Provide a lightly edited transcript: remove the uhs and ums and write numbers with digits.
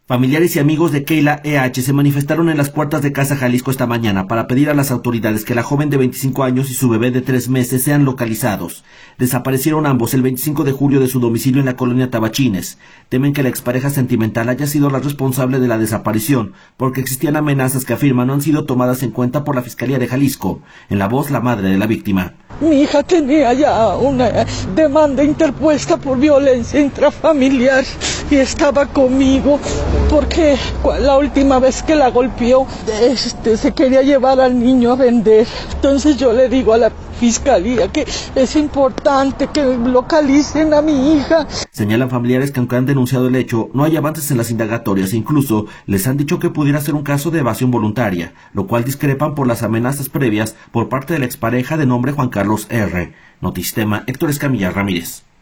Familiares y amigos de Keila E.H. se manifestaron en las puertas de Casa Jalisco esta mañana para pedir a las autoridades que la joven de 25 años y su bebé de 3 meses sean localizados. Desaparecieron ambos el 25 de julio de su domicilio en la colonia Tabachines. Temen que la expareja sentimental haya sido la responsable de la desaparición, porque existían amenazas que afirman no han sido tomadas en cuenta por la Fiscalía de Jalisco. En la voz, la madre de la víctima. Mi hija tenía ya una demanda interpuesta por violencia intrafamiliar y estaba conmigo porque la última vez que la golpeó se quería llevar al niño a vender. Entonces yo le digo a la fiscalía que es importante que localicen a mi hija. Señalan familiares que aunque han denunciado el hecho, no hay avances en las indagatorias e incluso les han dicho que pudiera ser un caso de evasión voluntaria, lo cual discrepan por las amenazas previas por parte de la expareja de nombre Juan Carlos R. Notistema, Héctor Escamilla Ramírez.